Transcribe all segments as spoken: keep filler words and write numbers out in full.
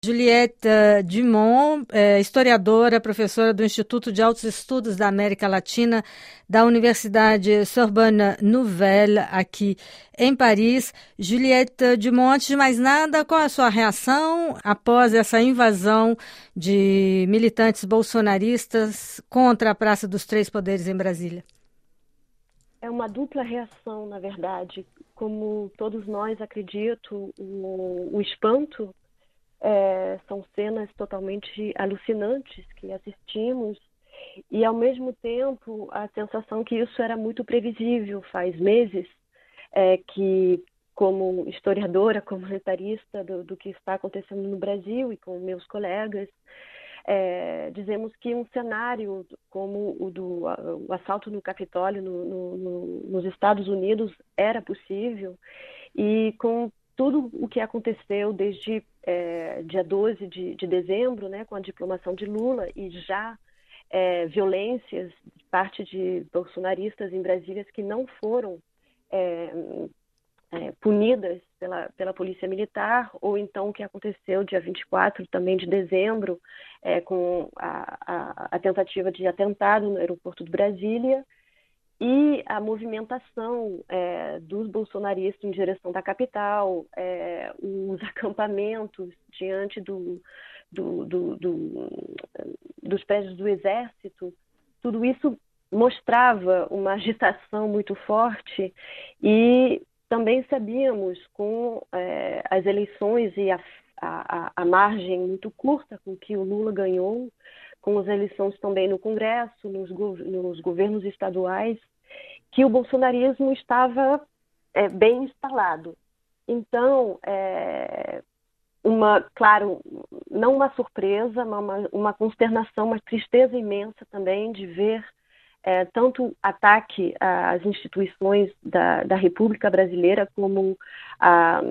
Juliette Dumont, é, historiadora, professora do Instituto de Altos Estudos da América Latina da Universidade Sorbonne Nouvelle, aqui em Paris. Juliette Dumont, antes de mais nada, qual é a sua reação após essa invasão de militantes bolsonaristas contra a Praça dos Três Poderes em Brasília? É uma dupla reação, na verdade. Como todos nós, acredito, o, o espanto É, são cenas totalmente alucinantes que assistimos e, ao mesmo tempo, a sensação que isso era muito previsível. Faz meses é, que, como historiadora, comentarista do, do que está acontecendo no Brasil e com meus colegas, é, dizemos que um cenário como o do o assalto no Capitólio no, no, no, nos Estados Unidos era possível, e com tudo o que aconteceu desde é, dia doze de, de dezembro, né, com a diplomação de Lula, e já é, violências de parte de bolsonaristas em Brasília que não foram é, é, punidas pela, pela Polícia Militar, ou então o que aconteceu dia vinte e quatro também de dezembro, é, com a, a, a tentativa de atentado no aeroporto de Brasília, e a movimentação é, dos bolsonaristas em direção da capital, é, os acampamentos diante do, do, do, do, dos prédios do Exército, tudo isso mostrava uma agitação muito forte. E também sabíamos, com é, as eleições e a, a, a margem muito curta com que o Lula ganhou, com as eleições também no Congresso, nos, nos governos estaduais, que o bolsonarismo estava é, bem instalado. Então, é, uma, claro, não uma surpresa, mas uma, uma consternação, uma tristeza imensa também de ver é, tanto ataque às instituições da, da República Brasileira, como a,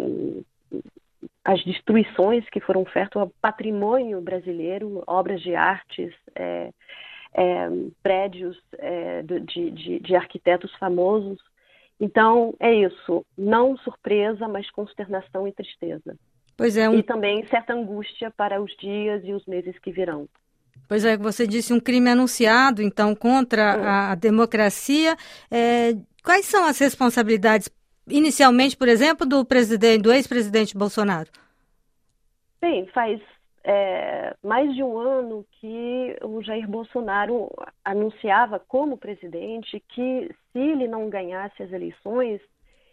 as destruições que foram feitas ao patrimônio brasileiro, obras de artes, é, é, prédios é, de, de, de arquitetos famosos. Então, é isso. Não surpresa, mas consternação e tristeza. Pois é, um... E também certa angústia para os dias e os meses que virão. Pois é, você disse um crime anunciado, então, contra Hum. a, a democracia. É, quais são as responsabilidades, inicialmente, por exemplo, do presidente, do ex-presidente Bolsonaro? Bem, faz é, mais de um ano que o Jair Bolsonaro anunciava como presidente que, se ele não ganhasse as eleições,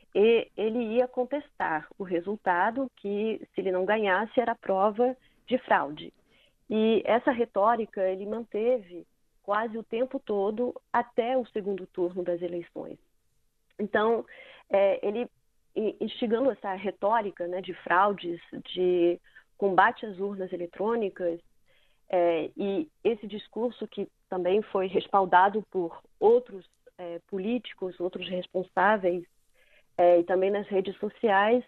ele ia contestar o resultado, que, se ele não ganhasse, era prova de fraude. E essa retórica ele manteve quase o tempo todo até o segundo turno das eleições. Então, é, ele, instigando essa retórica, né, de fraudes, de combate às urnas eletrônicas, é, e esse discurso que também foi respaldado por outros é, políticos, outros responsáveis, é, e também nas redes sociais,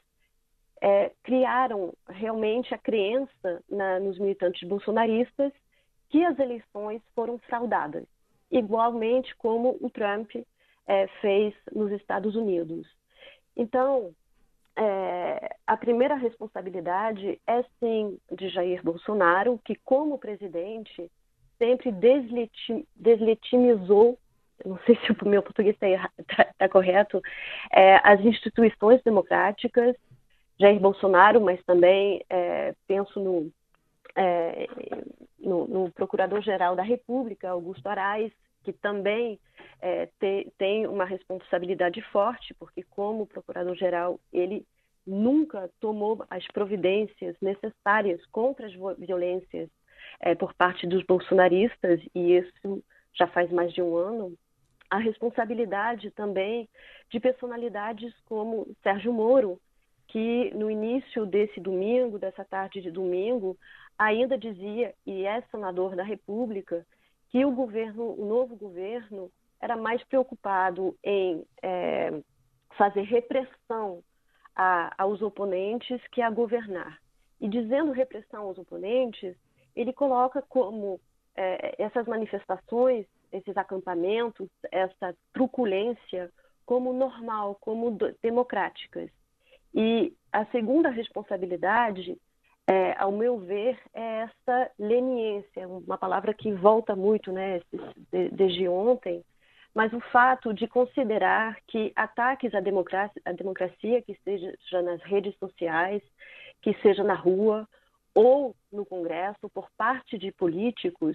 é, criaram realmente a crença na, nos militantes bolsonaristas que as eleições foram fraudadas, igualmente como o Trump é, fez nos Estados Unidos. Então, É, a primeira responsabilidade é, sim, de Jair Bolsonaro, que, como presidente, sempre desletim, deslegitimizou, não sei se o meu português está tá, tá correto, é, as instituições democráticas. Jair Bolsonaro, mas também é, penso no, é, no, no Procurador-Geral da República, Augusto Aras, que também é, te, tem uma responsabilidade forte, porque, como procurador-geral, ele nunca tomou as providências necessárias contra as violências é, por parte dos bolsonaristas, e isso já faz mais de um ano. A responsabilidade também de personalidades como Sérgio Moro, que no início desse domingo, dessa tarde de domingo, ainda dizia, e é senador da República, que o governo, o novo governo, era mais preocupado em é, fazer repressão a, aos oponentes que a governar. E dizendo repressão aos oponentes, ele coloca como é, essas manifestações, esses acampamentos, essa truculência como normal, como democráticas. E a segunda responsabilidade é, ao meu ver, é essa leniência, uma palavra que volta muito, né, desde ontem, mas o fato de considerar que ataques à democracia, à democracia, que seja nas redes sociais, que seja na rua ou no Congresso, por parte de políticos,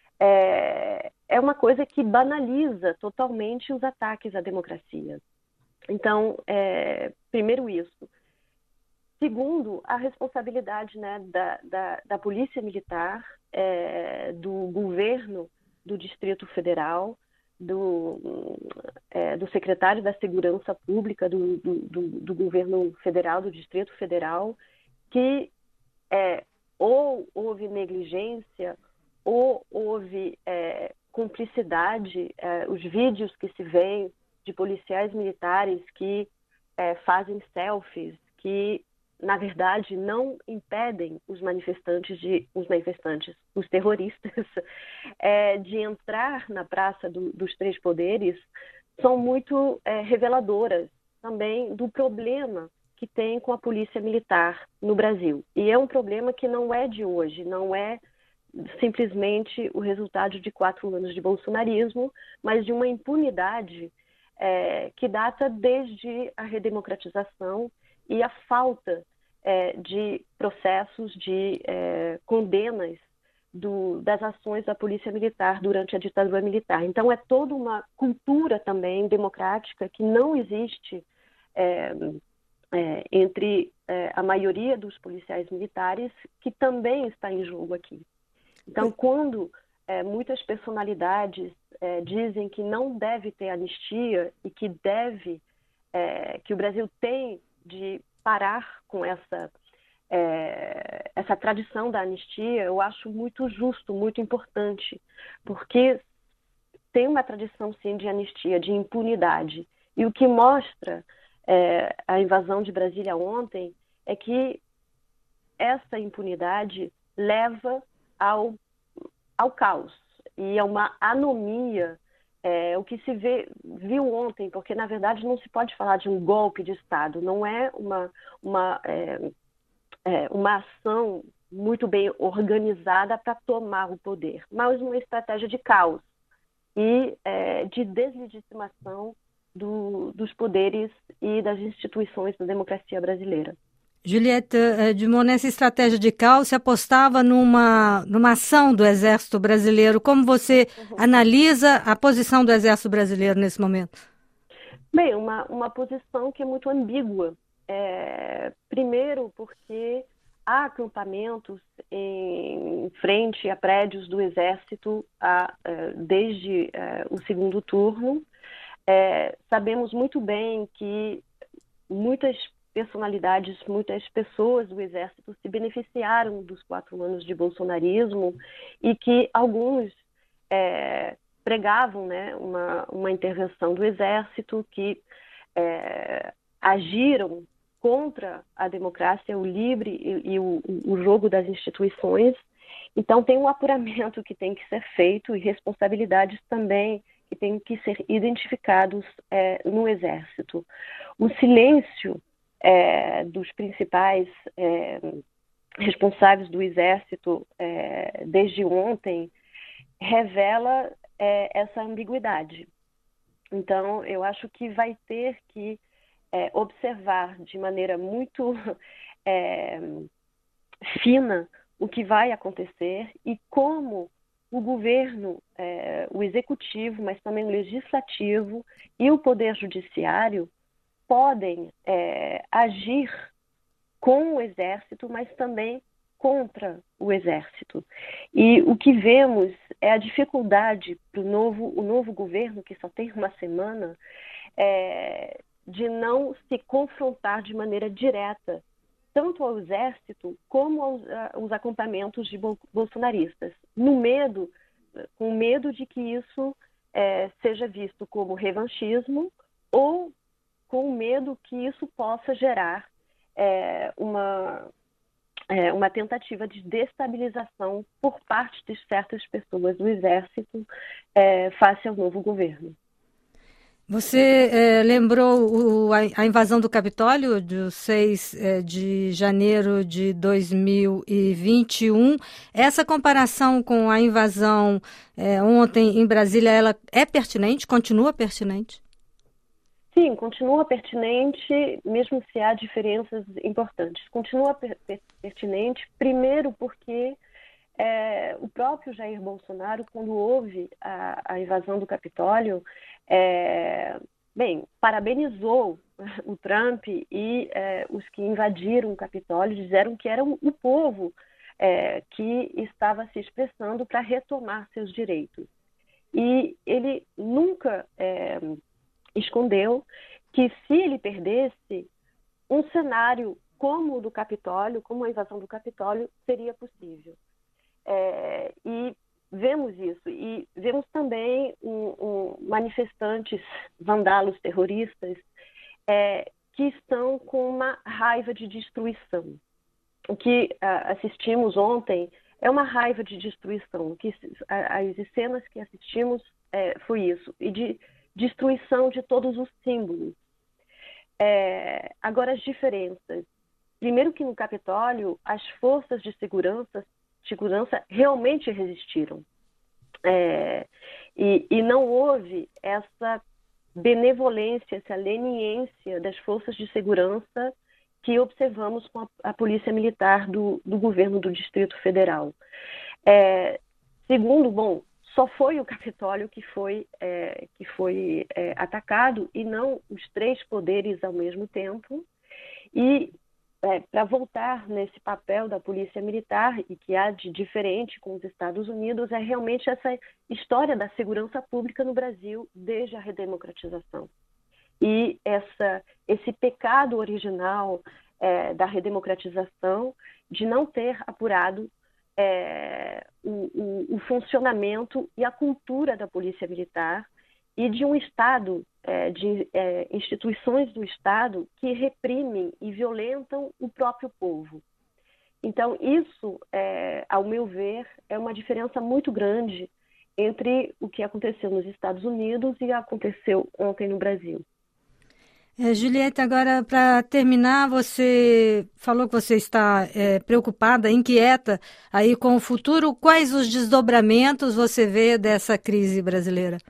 é, é uma coisa que banaliza totalmente os ataques à democracia. Então, é, primeiro isso. Segundo, a responsabilidade, né, da, da, da Polícia Militar, é, do governo do Distrito Federal, do, é, do secretário da Segurança Pública do, do, do, do governo federal, do Distrito Federal, que é, ou houve negligência ou houve é, cumplicidade. É, os vídeos que se veem de policiais militares que é, fazem selfies, que na verdade não impedem os manifestantes, de, os manifestantes, os terroristas, é, de entrar na Praça do, dos Três Poderes, são muito é, reveladoras também do problema que tem com a polícia militar no Brasil. E é um problema que não é de hoje, não é simplesmente o resultado de quatro anos de bolsonarismo, mas de uma impunidade é, que data desde a redemocratização e a falta é, de processos, de é, condenas do, das ações da polícia militar durante a ditadura militar. Então, é toda uma cultura também democrática que não existe é, é, entre é, a maioria dos policiais militares, que também está em jogo aqui. Então, quando é, muitas personalidades é, dizem que não deve ter anistia e que deve, é, que o Brasil tem de parar com essa, é, essa tradição da anistia, eu acho muito justo, muito importante, porque tem uma tradição, sim, de anistia, de impunidade. E o que mostra é, a invasão de Brasília ontem é que essa impunidade leva ao, ao caos e a uma anomia. É, o que se vê, viu ontem, porque na verdade não se pode falar de um golpe de Estado, não é uma, uma, é, é, uma ação muito bem organizada para tomar o poder, mas uma estratégia de caos e é, de deslegitimação do, dos poderes e das instituições da democracia brasileira. Juliette Dumont, nessa estratégia de caos, se apostava numa, numa ação do Exército Brasileiro. Como você uhum. analisa a posição do Exército Brasileiro nesse momento? Bem, uma, uma posição que é muito ambígua. É, primeiro, porque há acampamentos em frente a prédios do Exército a, desde é, o segundo turno. É, sabemos muito bem que muitas personalidades, muitas pessoas do Exército se beneficiaram dos quatro anos de bolsonarismo e que alguns é, pregavam, né, uma, uma intervenção do Exército, que é, agiram contra a democracia, o livre e, e o, o jogo das instituições. Então tem um apuramento que tem que ser feito e responsabilidades também que têm que ser identificados é, no Exército. O silêncio É, dos principais é, responsáveis do Exército é, desde ontem revela é, essa ambiguidade. Então, eu acho que vai ter que é, observar de maneira muito é, fina o que vai acontecer e como o governo, é, o executivo, mas também o legislativo e o poder judiciário podem é, agir com o Exército, mas também contra o Exército. E o que vemos é a dificuldade para o novo, o novo governo, que só tem uma semana, é, de não se confrontar de maneira direta, tanto ao Exército como aos, aos acampamentos de bolsonaristas, no medo, com medo de que isso é, seja visto como revanchismo ou com medo que isso possa gerar é, uma, é, uma tentativa de destabilização por parte de certas pessoas do Exército é, face ao novo governo. Você eh, lembrou o- a, a invasão do Capitólio do seis eh, de janeiro de dois mil e vinte e um. Essa comparação com a invasão eh, ontem em Brasília, ela é pertinente? Continua pertinente? Sim, continua pertinente, mesmo se há diferenças importantes. Continua per per pertinente, primeiro porque é, o próprio Jair Bolsonaro, quando houve a, a invasão do Capitólio, é, bem, parabenizou o Trump e é, os que invadiram o Capitólio, disseram que era o povo é, que estava se expressando para retomar seus direitos. E ele nunca é, escondeu que, se ele perdesse, um cenário como o do Capitólio, como a invasão do Capitólio, seria possível. É, e vemos isso. E vemos também um, um, manifestantes vandalos terroristas é, que estão com uma raiva de destruição. O que uh, assistimos ontem é uma raiva de destruição. O que, as cenas que assistimos é, foi isso. E de destruição de todos os símbolos. É, agora, as diferenças. Primeiro que no Capitólio, as forças de segurança, segurança realmente resistiram. É, e, e não houve essa benevolência, essa leniência das forças de segurança que observamos com a, a Polícia Militar do, do governo do Distrito Federal. É, segundo, bom, só foi o Capitólio que foi, é, que foi é, atacado e não os três poderes ao mesmo tempo. E é, para voltar nesse papel da Polícia Militar, e que há de diferente com os Estados Unidos, é realmente essa história da segurança pública no Brasil desde a redemocratização. E essa, esse pecado original é, da redemocratização de não ter apurado É, o, o, o funcionamento e a cultura da Polícia Militar e de um Estado, é, de é, instituições do Estado que reprimem e violentam o próprio povo. Então, isso, é, ao meu ver, é uma diferença muito grande entre o que aconteceu nos Estados Unidos e aconteceu ontem no Brasil. É, Julieta, agora para terminar, você falou que você está é, preocupada, inquieta aí com o futuro. Quais os desdobramentos você vê dessa crise brasileira?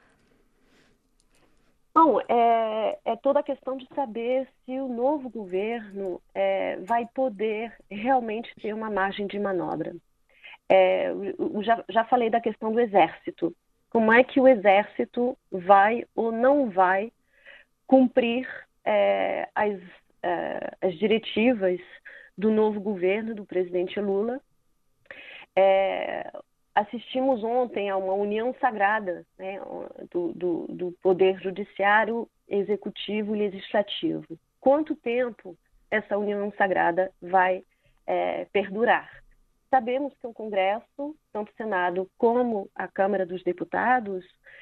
Bom, é, é toda a questão de saber se o novo governo é, vai poder realmente ter uma margem de manobra. É, eu já, já falei da questão do Exército. Como é que o Exército vai ou não vai cumprir É, as, é, as diretivas do novo governo, do presidente Lula. É, assistimos ontem a uma união sagrada, né, do, do, do poder judiciário, executivo e legislativo. Quanto tempo essa união sagrada vai é, perdurar? Sabemos que o Congresso, tanto o Senado como a Câmara dos Deputados,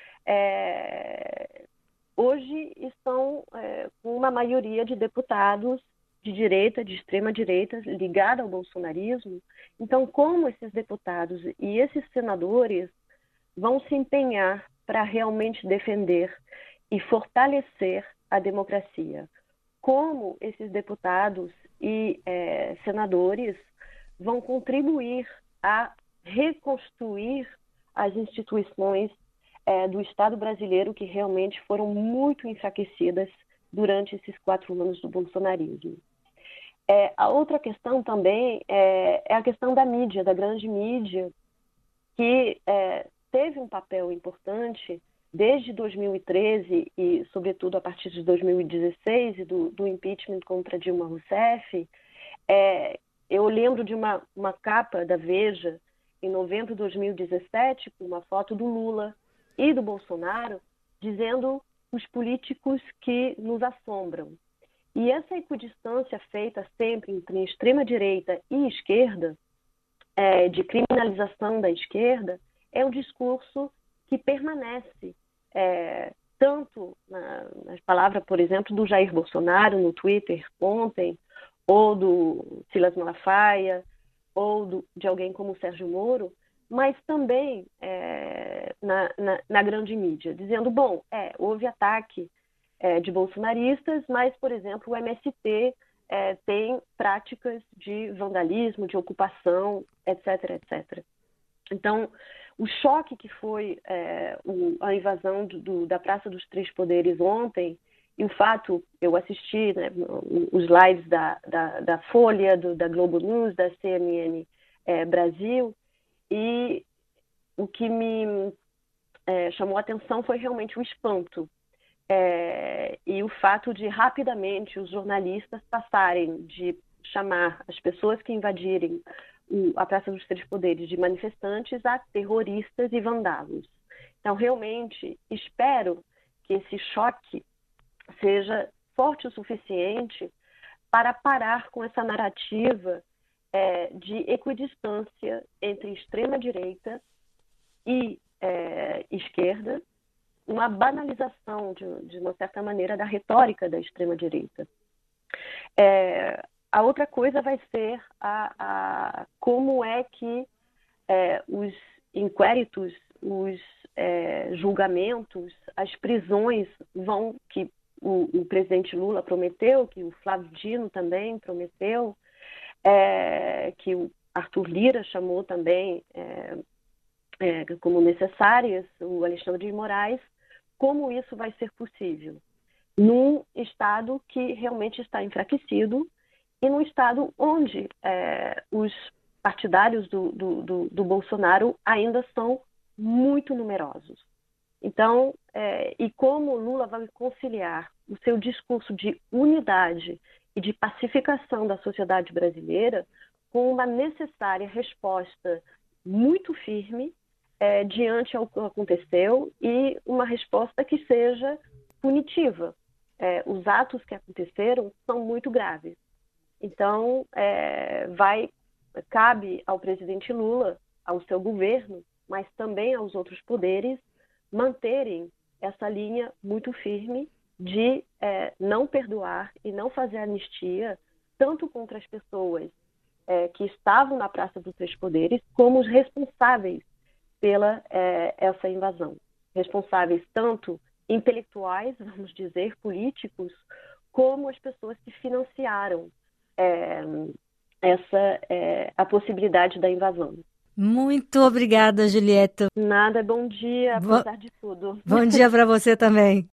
é, hoje estão é, com uma maioria de deputados de direita, de extrema-direita, ligada ao bolsonarismo. Então, como esses deputados e esses senadores vão se empenhar para realmente defender e fortalecer a democracia? Como esses deputados e é, senadores vão contribuir a reconstruir as instituições É, do Estado brasileiro, que realmente foram muito enfraquecidas durante esses quatro anos do bolsonarismo. É, a outra questão também é, é a questão da mídia, da grande mídia, que é, teve um papel importante desde dois mil e treze e, sobretudo, a partir de dois mil e dezesseis e do, do impeachment contra Dilma Rousseff. É, eu lembro de uma, uma capa da Veja, em novembro de dois mil e dezessete, com uma foto do Lula e do Bolsonaro, dizendo os políticos que nos assombram. E essa equidistância feita sempre entre extrema-direita e esquerda, é, de criminalização da esquerda, é um discurso que permanece, é, tanto na, nas palavras, por exemplo, do Jair Bolsonaro no Twitter ontem, ou do Silas Malafaia, ou do, de alguém como o Sérgio Moro, mas também é, na, na, na grande mídia, dizendo, bom, é, houve ataque é, de bolsonaristas, mas, por exemplo, o M S T é, tem práticas de vandalismo, de ocupação, etc, etcétera. Então, o choque que foi é, o, a invasão do, do, da Praça dos Três Poderes ontem, e o fato, eu assisti, né, os lives da, da, da Folha, do, da Globo News, da C N N é, Brasil, e o que me é, chamou a atenção foi realmente o espanto. É, e o fato de rapidamente os jornalistas passarem de chamar as pessoas que invadirem o, a Praça dos Três Poderes de manifestantes a terroristas e vandalos. Então, realmente, espero que esse choque seja forte o suficiente para parar com essa narrativa é, de equidistância entre extrema-direita e é, esquerda, uma banalização, de, de uma certa maneira, da retórica da extrema-direita. É, a outra coisa vai ser a, a, como é que é, os inquéritos, os é, julgamentos, as prisões vão, que o, o presidente Lula prometeu, que o Flávio Dino também prometeu, é, que o Arthur Lira chamou também é, é, como necessárias, o Alexandre de Moraes, como isso vai ser possível num Estado que realmente está enfraquecido e num Estado onde é, os partidários do, do, do, do Bolsonaro ainda são muito numerosos. Então, é, e como Lula vai conciliar o seu discurso de unidade e de pacificação da sociedade brasileira com uma necessária resposta muito firme é, diante ao que aconteceu e uma resposta que seja punitiva. É, os atos que aconteceram são muito graves. Então, é, vai, cabe ao presidente Lula, ao seu governo, mas também aos outros poderes, manterem essa linha muito firme de é, não perdoar e não fazer anistia, tanto contra as pessoas é, que estavam na Praça dos Três Poderes, como os responsáveis pela é, essa invasão. Responsáveis tanto intelectuais, vamos dizer, políticos, como as pessoas que financiaram é, essa, é, a possibilidade da invasão. Muito obrigada, Julieta. Nada, bom dia, apesar de tudo. Bom dia para você também.